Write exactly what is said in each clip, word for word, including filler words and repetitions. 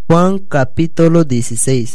Juan capítulo dieciséis.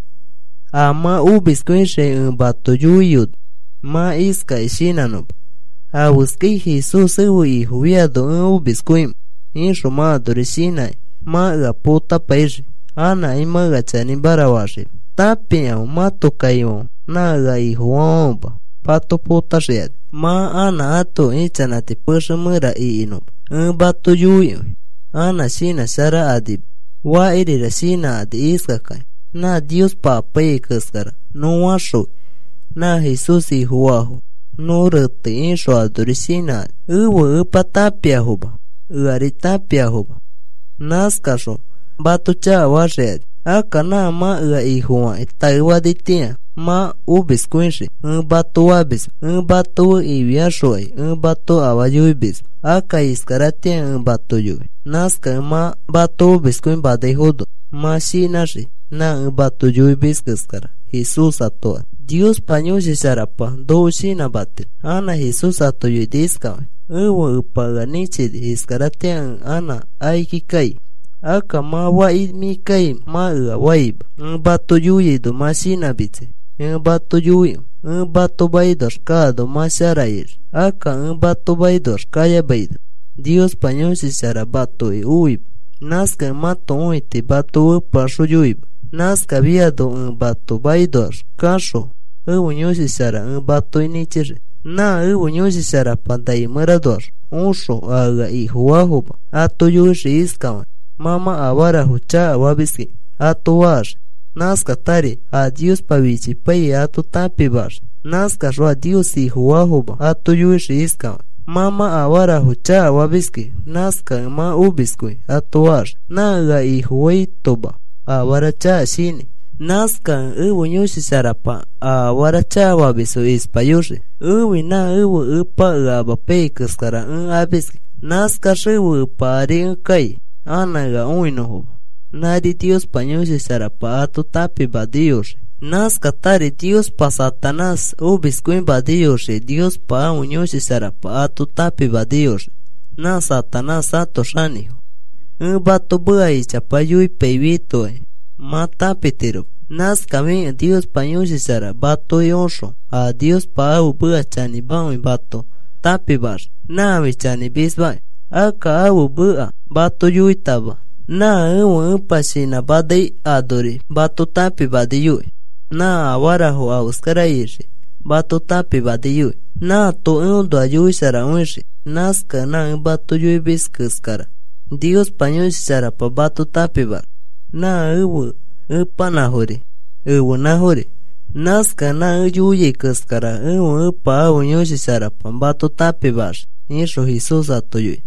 Ama ubiskuishe en batoyuyut, ma iska ishinanop. A busquei Jesus eu e huiado en ubiskuim, in shoma dorishina, ma ga puta peixe, ana ima ga chani barawashi. Tapiao ma tokayo, na ga ihuomba, pato puta shed. Ma ana ato inchanati pusha mura i inop, en batoyuyo, ana shina shara adib. Wa irira shina adi iskakai. Na Dios pa pei kaskara. No washo. Na Jesus i huahu. No rete insho adori shina. Uwa upa tapia huba. Uari tapia huba. Naskasho. Batu cha washed. Aka na ma ua i hua. Itaiwa ditia. Ma ubis kuinshi. Un batu wabis. Un batu i viashoi. Un batu awayuibis. Aka iskaratia un batu yui. Naska ma batu biskuin badai hudo. Ma shinashi. Na un batu yui biskaskara. Jesus atoa. Dios pañushi sarapa. Do shina batil. Ana Jesus ato yui diskawa. Uwa upaga nichid iskaratia ana aiki kai. Aka ma wai mi kai ma ua waiba. Un batu yui do ma shina bitse. Un batu yui. Un batu baidos kado ma sharair. Aka un batu baidos kaya baido. Dios pañushi sarabato e uib. Naska mato uite bato pasho yuib. Naska viado un bato baidos kasho. Ewu nyushi sara un bato inichir. Na ewu nyushi sara pandai murador. Unsho aga i huahuba. Ato yushi iskawan. Mama awara hucha awabiski. Ato wash. Naska tari a Dios pavichi pai ato tapi bash. Naska roa Dios i huahuba. Ato yushi iskawan. Mama awara hucha wabiski. Naska ma ubiskui. Atuash. Naga i huay toba. Awara cha shini. Naska uwu nyushi sarapa. Awara cha wabisu ispayushi. Uwi na uwu upa uaba peikiskara un abiski. Naska shiwu pari un kai. Anaga uinuhu. Nari Dios pañushi sarapa atu tapi badiyushi. Naska tari Dios pa Satanás ubiskuin badiyoshe. Dios pa uñoshi sarapa atu tapi badiyoshe. Na Satanás ato shaniho. Un bato bua y chapayui peivito e. Ma tapi tiro. Naska mi Dios pa uñoshi sara bato yonsho. A Dios pa au bua chani bao bato tapi bash. Na mi chani bisbay. Aka au bua bato yui taba. Na u upa shina badai adori bato tapi badiyui. Na awarahu auskara ishi. Bato tapi badiyui. Na to undo ayui sara unshi. Naska na bato yui biskuskara. Dios pañushi sara pa bato tapi bar. Na uwu upa nahuri. Uwu nahuri. Naska na uyuyi kuskara. Uwu upa unyushi sara pa bato tapi bar. Insho Jesus ato yui.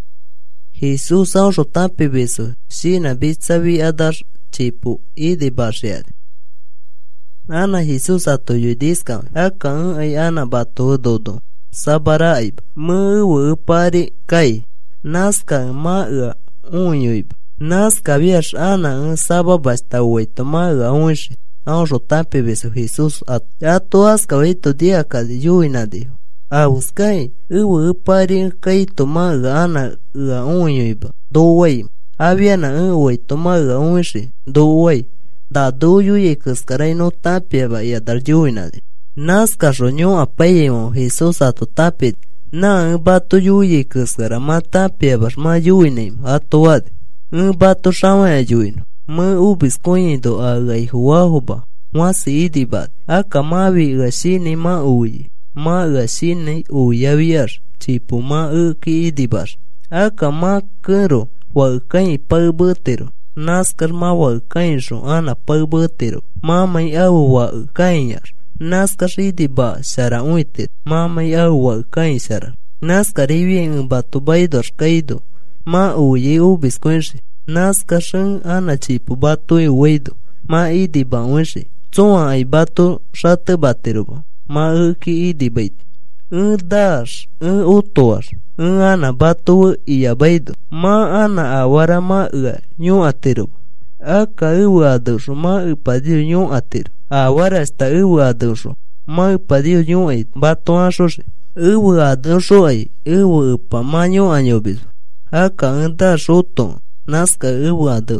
Jesus ausho tapi bisu. Shina bitsavi adar chipu idi bashiad. Ana Jesus ato yudiska. Aka un ay ana bato dodo. Sabaraib. Mu u pari kai. Naska ma ua unyuib. Naska viash ana un sababasta ueto ma ua unshi. Anjo tapi beso Jesus ato. Ato aska ueto dia kadi yuinadiho. Auskai. U pari kai to ma ua ana ua unyuib. Do way. Aviana un ueto ma ua unshi. Do way. Da do yuye kuskarai no tapieba y adar yuinade. Naska ronyo apayemo Jesus ato tapit. Na un bato yuye kuskara ma tapieba ma yuinem ato ade. Un bato shama yuino. Ma ubis koindo aga i huahuba. Mwasi idibat. Aka mavi gashini ma uyi. Ma gashini uya viar. Chipu ma uki idibar. Aka ma kero. Wakai parbutero. Naskar ma wa kainjo ana parbutero. Mamai au wa kainyar. Naskar idi ba sara uiter. Mamai au wa kainsara. Naskar iwi un batu baidor kaido. Ma uye ubis kwenshi. Naskar sheng ana chipu batu i weido. Ma idi ba unshi. Tsoa ai batu shate batero ba. Ma uki idi bait. Un dash. Un utoar. Un ana batu iya baido. Ma ana awara ma ua nyu atiru. Aka uwa adusho ma upadiu nyu atiru. Awara esta uwa adusho. Ma upadiu nyu ait batu ashoshi. Uwa adusho ai. Uwa upa ma nyu anyobizu. Aka unda shoto. Naska uwa adusho.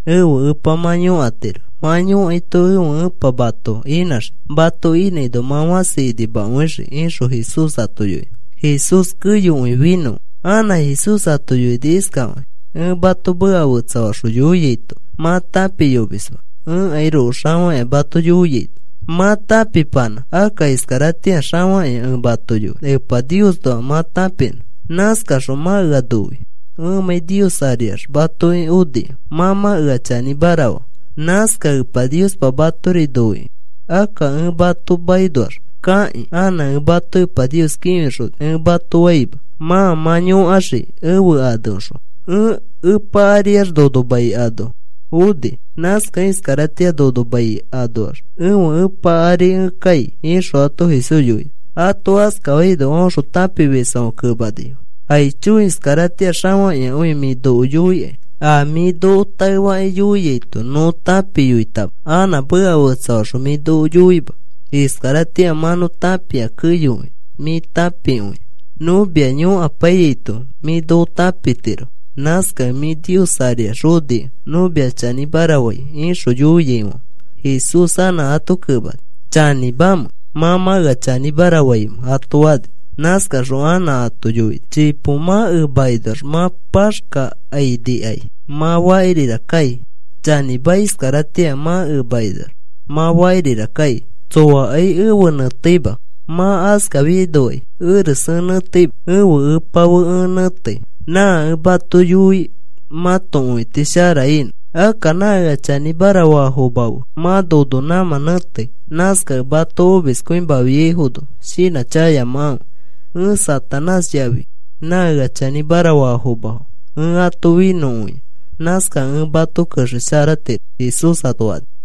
ewo upa manyo atero manyo ito ewo upa bato inash bato ine do mawasi di bawenshi insho Jesus atoyo Jesus kuyo vino ana Jesus atoyo diskawa e bato bua utsawa shu yoyito mata piyobiswa e airo shawa e bato yoyito mata pipana aka iskaratia shawa e bato yo e pa Dios do mata pin naska shoma gadowi e mai Dios arias bato e udi mama gachani barawa naska pa Dios pa bato ridowi aka e bato baidor kai ana e bato pa Dios kimisho e bato waiba ma manyo ashi ewu adosho e e pa arias dodo bai ado udi naska iskaratia dodo bai ador ewu e pa ari e kai insho ato hisuyui ato aska waido onsho tapi besao kubadio ai chu iskaratia shawa e ui mi do yui a mi do taiwa e yui to no tapi yui tab ana bua utsao sho mi do yui ba iskaratia mano tapia kuyui mi tapi ui no bianyo apayito mi do tapi tiro naska mi Dios aria rodi no bia chani barawai insho yui mo Jesus ana ato kubat chani bam mama ga chani barawai ato ad naska roana ato yui chipo ma e baidor ma pashka ai di ai ma wairi rakai chani bais karatia ma e baidor ma wairi rakai tsoa ai e wana tiba ma aska vidoi e resana tib e wa e pawa e nate na e bato yui ma tongui tisharain a kanaga chani barawa hobau ma dodo nama nate naska bato biscoin viejudo shina chaya mau e Satanás yavi naga chani barawa hobau e ato vino naska e bato kashara te Jesus atuad